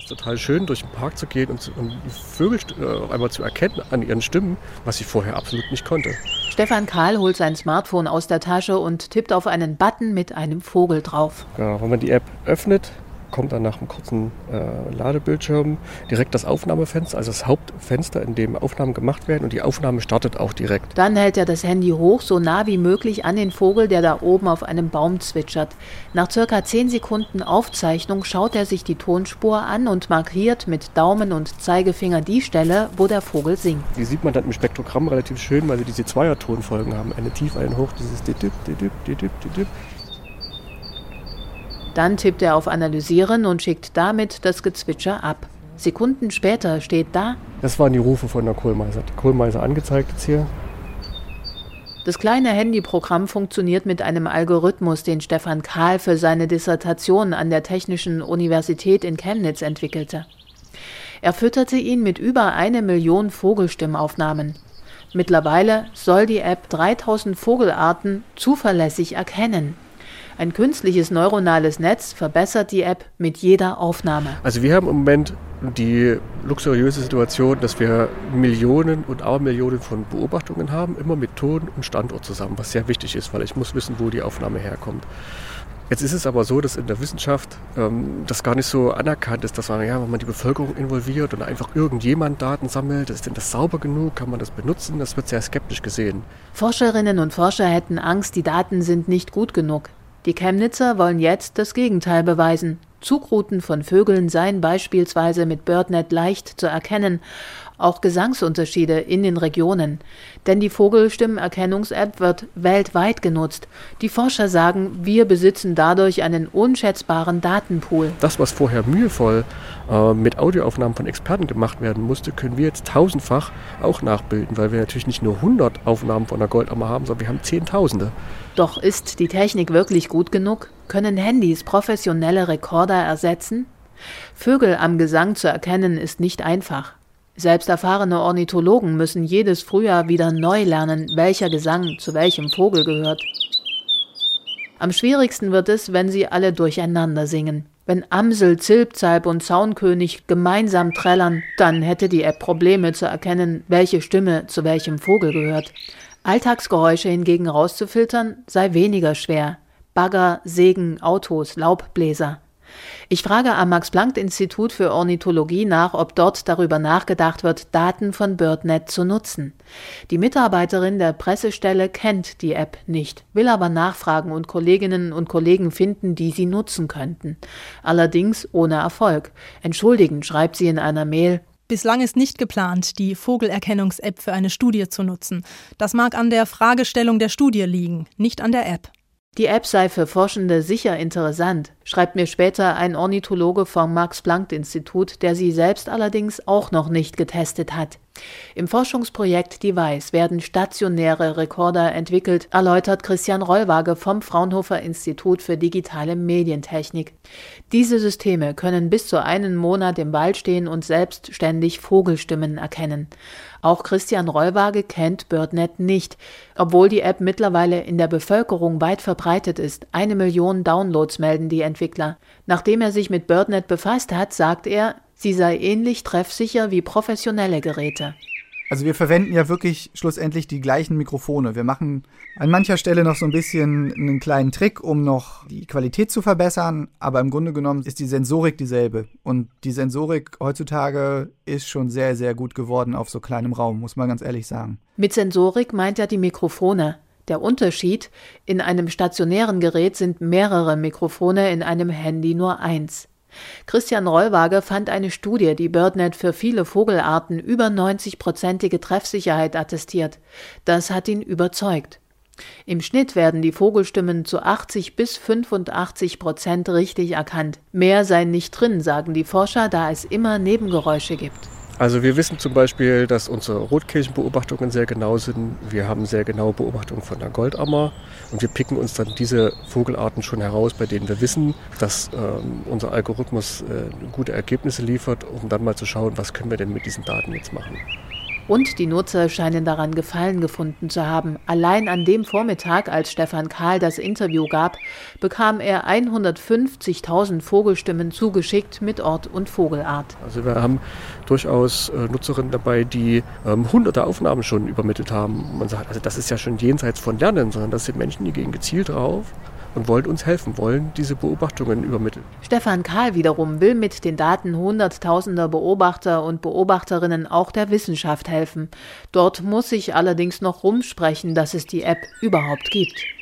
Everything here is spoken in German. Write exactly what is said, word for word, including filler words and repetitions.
total schön, durch den Park zu gehen und, zu, und Vögel äh, einmal zu erkennen an ihren Stimmen, was ich vorher absolut nicht konnte. Stefan Kahl holt sein Smartphone aus der Tasche und tippt auf einen Button mit einem Vogel drauf. Ja, wenn man die App öffnet, kommt dann nach einem kurzen äh, Ladebildschirm direkt das Aufnahmefenster, also das Hauptfenster, in dem Aufnahmen gemacht werden, und die Aufnahme startet auch direkt. Dann hält er das Handy hoch, so nah wie möglich an den Vogel, der da oben auf einem Baum zwitschert. Nach circa zehn Sekunden Aufzeichnung schaut er sich die Tonspur an und markiert mit Daumen und Zeigefinger die Stelle, wo der Vogel singt. Die sieht man dann im Spektrogramm relativ schön, weil sie diese Zweiertonfolgen haben. Eine tief, eine hoch, dieses Didip, Didip, Didip, Didip. Dann tippt er auf Analysieren und schickt damit das Gezwitscher ab. Sekunden später steht da: Das waren die Rufe von der Kohlmeise. Die Kohlmeise angezeigt jetzt hier. Das kleine Handyprogramm funktioniert mit einem Algorithmus, den Stefan Kahl für seine Dissertation an der Technischen Universität in Chemnitz entwickelte. Er fütterte ihn mit über eine Million Vogelstimmaufnahmen. Mittlerweile soll die App dreitausend Vogelarten zuverlässig erkennen. Ein künstliches neuronales Netz verbessert die App mit jeder Aufnahme. Also wir haben im Moment die luxuriöse Situation, dass wir Millionen und Abermillionen von Beobachtungen haben, immer mit Ton und Standort zusammen, was sehr wichtig ist, weil ich muss wissen, wo die Aufnahme herkommt. Jetzt ist es aber so, dass in der Wissenschaft ähm, das gar nicht so anerkannt ist, dass man, ja, wenn man die Bevölkerung involviert und einfach irgendjemand Daten sammelt, ist denn das sauber genug, kann man das benutzen? Das wird sehr skeptisch gesehen. Forscherinnen und Forscher hätten Angst, die Daten sind nicht gut genug. Die Chemnitzer wollen jetzt das Gegenteil beweisen. Zugrouten von Vögeln seien beispielsweise mit BirdNet leicht zu erkennen, auch Gesangsunterschiede in den Regionen. Denn die Vogelstimmenerkennungs-App wird weltweit genutzt. Die Forscher sagen, wir besitzen dadurch einen unschätzbaren Datenpool. Das, was vorher mühevoll äh, mit Audioaufnahmen von Experten gemacht werden musste, können wir jetzt tausendfach auch nachbilden, weil wir natürlich nicht nur hundert Aufnahmen von der Goldammer haben, sondern wir haben Zehntausende. Doch ist die Technik wirklich gut genug? Können Handys professionelle Rekorder ersetzen? Vögel am Gesang zu erkennen ist nicht einfach. Selbst erfahrene Ornithologen müssen jedes Frühjahr wieder neu lernen, welcher Gesang zu welchem Vogel gehört. Am schwierigsten wird es, wenn sie alle durcheinander singen. Wenn Amsel, Zilpzalp und Zaunkönig gemeinsam trällern, dann hätte die App Probleme zu erkennen, welche Stimme zu welchem Vogel gehört. Alltagsgeräusche hingegen rauszufiltern, sei weniger schwer. Bagger, Sägen, Autos, Laubbläser. Ich frage am Max-Planck-Institut für Ornithologie nach, ob dort darüber nachgedacht wird, Daten von BirdNet zu nutzen. Die Mitarbeiterin der Pressestelle kennt die App nicht, will aber nachfragen und Kolleginnen und Kollegen finden, die sie nutzen könnten. Allerdings ohne Erfolg. Entschuldigend schreibt sie in einer Mail: Bislang ist nicht geplant, die Vogelerkennungs-App für eine Studie zu nutzen. Das mag an der Fragestellung der Studie liegen, nicht an der App. Die App sei für Forschende sicher interessant, schreibt mir später ein Ornithologe vom Max-Planck-Institut, der sie selbst allerdings auch noch nicht getestet hat. Im Forschungsprojekt Device werden stationäre Rekorder entwickelt, erläutert Christian Rollwage vom Fraunhofer Institut für digitale Medientechnik. Diese Systeme können bis zu einen Monat im Wald stehen und selbstständig Vogelstimmen erkennen. Auch Christian Rollwage kennt BirdNet nicht, obwohl die App mittlerweile in der Bevölkerung weit verbreitet ist. Eine Million Downloads melden die Entwickler. Nachdem er sich mit BirdNet befasst hat, sagt er, sie sei ähnlich treffsicher wie professionelle Geräte. Also wir verwenden ja wirklich schlussendlich die gleichen Mikrofone. Wir machen an mancher Stelle noch so ein bisschen einen kleinen Trick, um noch die Qualität zu verbessern, aber im Grunde genommen ist die Sensorik dieselbe. Und die Sensorik heutzutage ist schon sehr, sehr gut geworden auf so kleinem Raum, muss man ganz ehrlich sagen. Mit Sensorik meint er die Mikrofone. Der Unterschied: In einem stationären Gerät sind mehrere Mikrofone, in einem Handy nur eins. Christian Rollwage fand eine Studie, die BirdNet für viele Vogelarten über neunzig-prozentige Treffsicherheit attestiert. Das hat ihn überzeugt. Im Schnitt werden die Vogelstimmen zu achtzig bis fünfundachtzig Prozent richtig erkannt. Mehr sei nicht drin, sagen die Forscher, da es immer Nebengeräusche gibt. Also wir wissen zum Beispiel, dass unsere Rotkehlchenbeobachtungen sehr genau sind. Wir haben sehr genaue Beobachtungen von der Goldammer und wir picken uns dann diese Vogelarten schon heraus, bei denen wir wissen, dass ähm, unser Algorithmus äh, gute Ergebnisse liefert, um dann mal zu schauen, was können wir denn mit diesen Daten jetzt machen. Und die Nutzer scheinen daran Gefallen gefunden zu haben. Allein an dem Vormittag, als Stefan Kahl das Interview gab, bekam er hundertfünfzigtausend Vogelstimmen zugeschickt mit Ort und Vogelart. Also wir haben durchaus äh, Nutzerinnen dabei, die ähm, hunderte Aufnahmen schon übermittelt haben. Man sagt, also das ist ja schon jenseits von Lernen, sondern das sind Menschen, die gehen gezielt drauf und wollen uns helfen, wollen diese Beobachtungen übermitteln. Stefan Kahl wiederum will mit den Daten hunderttausender Beobachter und Beobachterinnen auch der Wissenschaft helfen. Dort muss sich allerdings noch rumsprechen, dass es die App überhaupt gibt.